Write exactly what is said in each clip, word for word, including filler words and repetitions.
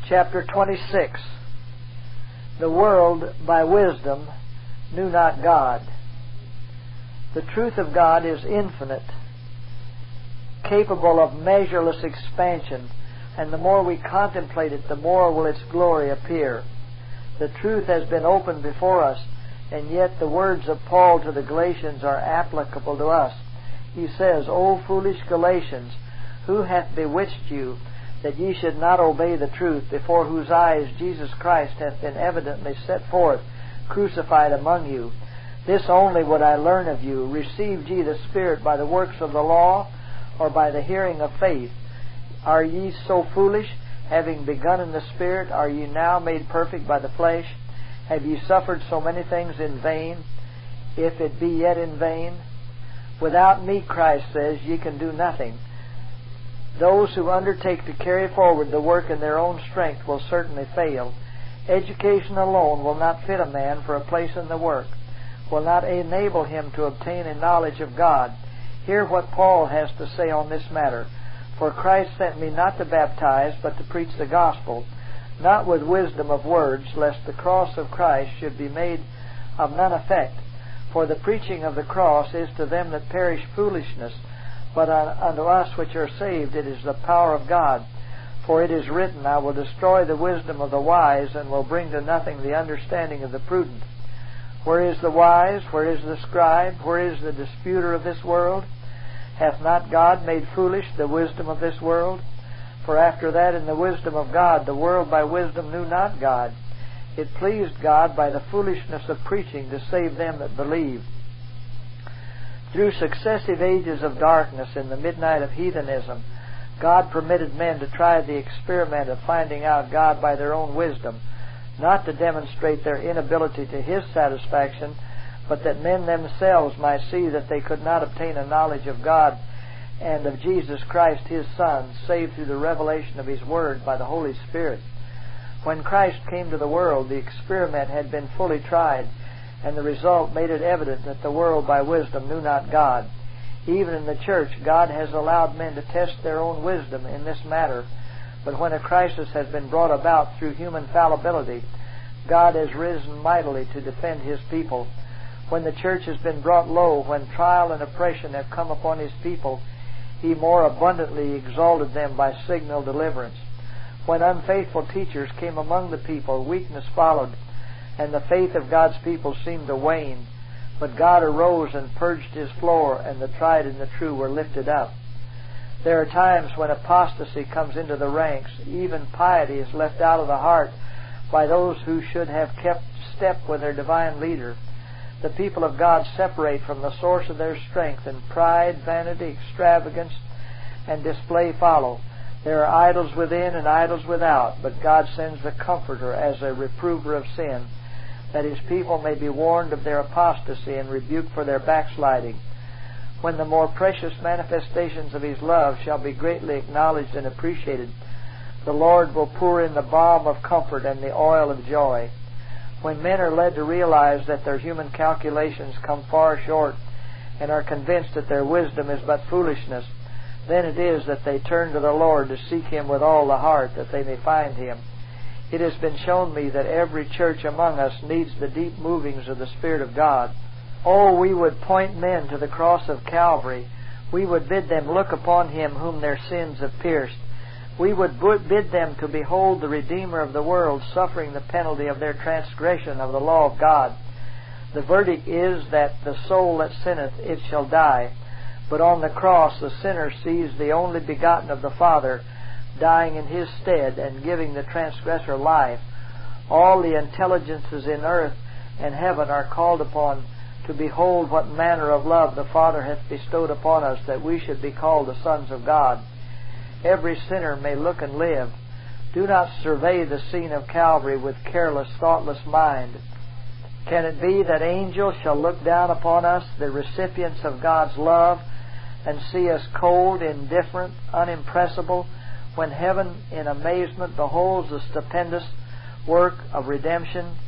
chapter twenty-six. The world by wisdom knew not God. The truth of God is infinite, capable of measureless expansion, and the more we contemplate it, the more will its glory appear. The truth has been opened before us, and yet the words of Paul to the Galatians are applicable to us. He says, O foolish Galatians, who hath bewitched you, that ye should not obey the truth, before whose eyes Jesus Christ hath been evidently set forth, crucified among you? This only would I learn of you. Received ye the Spirit by the works of the law, or by the hearing of faith? Are ye so foolish? Having begun in the Spirit, are ye now made perfect by the flesh? Have ye suffered so many things in vain, if it be yet in vain? Without me, Christ says, ye can do nothing. Those who undertake to carry forward the work in their own strength will certainly fail. Education alone will not fit a man for a place in the work, will not enable him to obtain a knowledge of God. Hear what Paul has to say on this matter. For Christ sent me not to baptize, but to preach the gospel, not with wisdom of words, lest the cross of Christ should be made of none effect. For the preaching of the cross is to them that perish foolishness, but unto us which are saved it is the power of God. For it is written, I will destroy the wisdom of the wise, and will bring to nothing the understanding of the prudent. Where is the wise? Where is the scribe? Where is the disputer of this world? Hath not God made foolish the wisdom of this world? For after that in the wisdom of God the world by wisdom knew not God. It pleased God by the foolishness of preaching to save them that believe. Through successive ages of darkness in the midnight of heathenism, God permitted men to try the experiment of finding out God by their own wisdom, not to demonstrate their inability to His satisfaction, but that men themselves might see that they could not obtain a knowledge of God and of Jesus Christ His Son, save through the revelation of His Word by the Holy Spirit. When Christ came to the world, the experiment had been fully tried, and the result made it evident that the world by wisdom knew not God. Even in the church, God has allowed men to test their own wisdom in this matter, but when a crisis has been brought about through human fallibility, God has risen mightily to defend His people. When the church has been brought low, when trial and oppression have come upon His people, He more abundantly exalted them by signal deliverance. When unfaithful teachers came among the people, weakness followed, and the faith of God's people seemed to wane. But God arose and purged His floor, and the tried and the true were lifted up. There are times when apostasy comes into the ranks. Even piety is left out of the heart by those who should have kept step with their divine leader. The people of God separate from the source of their strength, and pride, vanity, extravagance, and display follow. There are idols within and idols without, but God sends the Comforter as a reprover of sin, that His people may be warned of their apostasy and rebuked for their backsliding. When the more precious manifestations of His love shall be greatly acknowledged and appreciated, the Lord will pour in the balm of comfort and the oil of joy. When men are led to realize that their human calculations come far short and are convinced that their wisdom is but foolishness, then it is that they turn to the Lord to seek Him with all the heart, that they may find Him. It has been shown me that every church among us needs the deep movings of the Spirit of God. Oh, we would point men to the cross of Calvary. We would bid them look upon Him whom their sins have pierced. We would bid them to behold the Redeemer of the world suffering the penalty of their transgression of the law of God. The verdict is that the soul that sinneth, it shall die. But on the cross the sinner sees the only begotten of the Father dying in his stead and giving the transgressor life. All the intelligences in earth and heaven are called upon to behold what manner of love the Father hath bestowed upon us, that we should be called the sons of God. Every sinner may look and live. Do not survey the scene of Calvary with careless, thoughtless mind. Can it be that angels shall look down upon us, the recipients of God's love, and see us cold, indifferent, unimpressible, when heaven in amazement beholds the stupendous work of redemption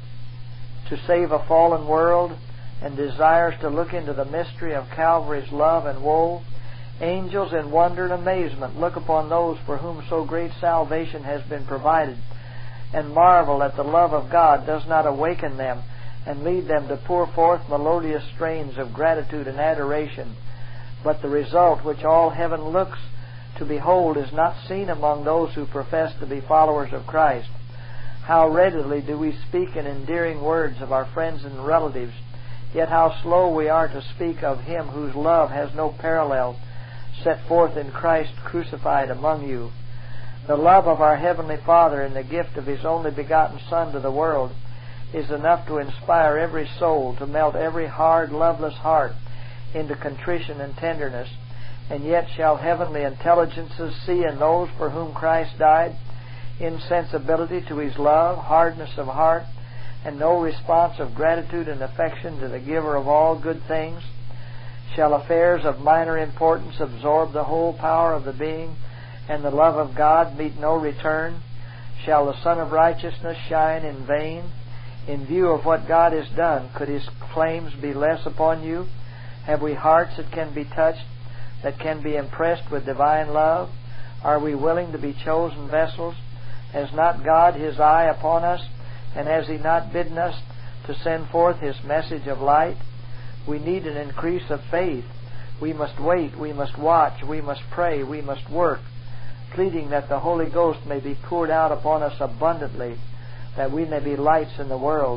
to save a fallen world, and desires to look into the mystery of Calvary's love and woe? Angels in wonder and amazement look upon those for whom so great salvation has been provided, and marvel that the love of God does not awaken them and lead them to pour forth melodious strains of gratitude and adoration. But the result which all heaven looks to behold is not seen among those who profess to be followers of Christ. How readily do we speak in endearing words of our friends and relatives, yet how slow we are to speak of Him whose love has no parallel, set forth in Christ crucified among you. The love of our Heavenly Father and the gift of His only begotten Son to the world is enough to inspire every soul, to melt every hard, loveless heart into contrition and tenderness. And yet shall heavenly intelligences see in those for whom Christ died insensibility to His love, hardness of heart, and no response of gratitude and affection to the giver of all good things? Shall affairs of minor importance absorb the whole power of the being, and the love of God meet no return? Shall the Son of Righteousness shine in vain? In view of what God has done, could His claims be less upon you? Have we hearts that can be touched, that can be impressed with divine love? Are we willing to be chosen vessels? Has not God His eye upon us, and has He not bidden us to send forth His message of light? We need an increase of faith. We must wait, we must watch, we must pray, we must work, pleading that the Holy Ghost may be poured out upon us abundantly, that we may be lights in the world.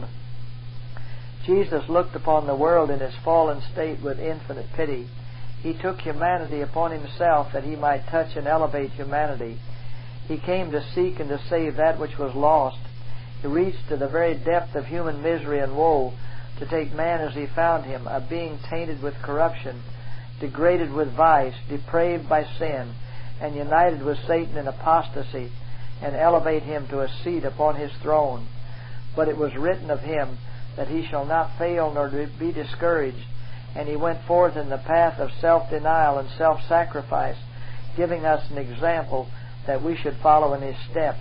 Jesus looked upon the world in its fallen state with infinite pity. He took humanity upon Himself that He might touch and elevate humanity. He came to seek and to save that which was lost. He reached to the very depth of human misery and woe to take man as He found him, a being tainted with corruption, degraded with vice, depraved by sin, and united with Satan in apostasy, and elevate Him to a seat upon His throne. But it was written of Him that He shall not fail nor be discouraged, and He went forth in the path of self-denial and self-sacrifice, giving us an example that we should follow in His steps.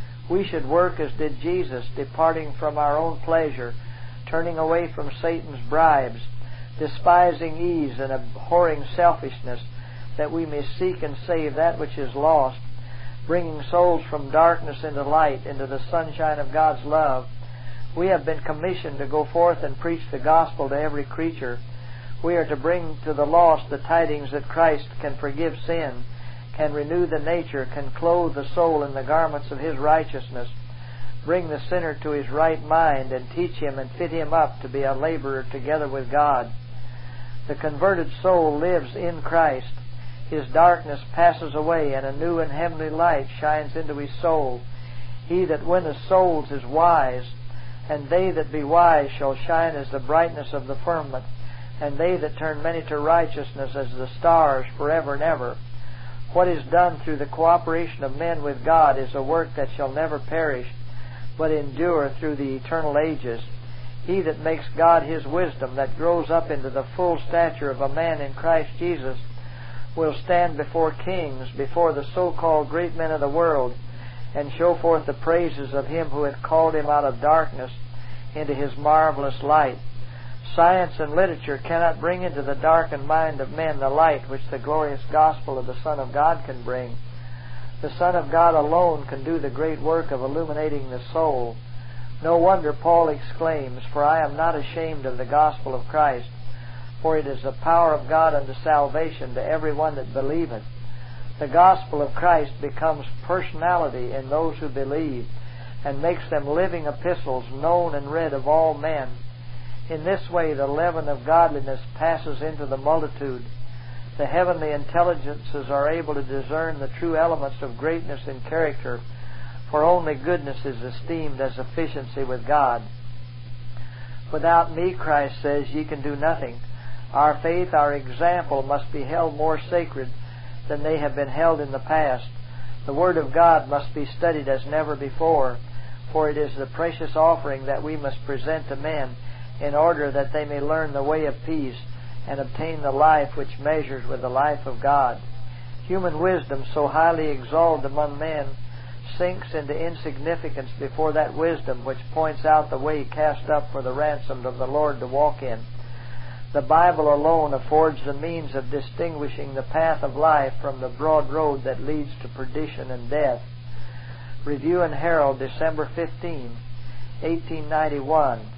We should work as did Jesus, departing from our own pleasure, turning away from Satan's bribes, despising ease and abhorring selfishness, that we may seek and save that which is lost, bringing souls from darkness into light, into the sunshine of God's love. We have been commissioned to go forth and preach the gospel to every creature. We are to bring to the lost the tidings that Christ can forgive sin, can renew the nature, can clothe the soul in the garments of His righteousness, bring the sinner to his right mind, and teach him and fit him up to be a laborer together with God. The converted soul lives in Christ. His darkness passes away, and a new and heavenly light shines into his soul. He that winneth souls is wise, and they that be wise shall shine as the brightness of the firmament, and they that turn many to righteousness as the stars forever and ever. What is done through the cooperation of men with God is a work that shall never perish, but endure through the eternal ages. He that makes God His wisdom, that grows up into the full stature of a man in Christ Jesus, will stand before kings, before the so-called great men of the world, and show forth the praises of Him who hath called him out of darkness into His marvelous light. Science and literature cannot bring into the darkened mind of men the light which the glorious gospel of the Son of God can bring. The Son of God alone can do the great work of illuminating the soul. No wonder Paul exclaims, "For I am not ashamed of the gospel of Christ, for it is the power of God unto salvation to every one that believeth." The gospel of Christ becomes personality in those who believe, and makes them living epistles known and read of all men. In this way the leaven of godliness passes into the multitude. The heavenly intelligences are able to discern the true elements of greatness and character, for only goodness is esteemed as efficiency with God. "Without me," Christ says, "ye can do nothing." Our faith, our example, must be held more sacred than they have been held in the past. The Word of God must be studied as never before, for it is the precious offering that we must present to men in order that they may learn the way of peace and obtain the life which measures with the life of God. Human wisdom, so highly exalted among men, sinks into insignificance before that wisdom which points out the way cast up for the ransomed of the Lord to walk in. The Bible alone affords the means of distinguishing the path of life from the broad road that leads to perdition and death. Review and Herald, December fifteenth, eighteen ninety-one.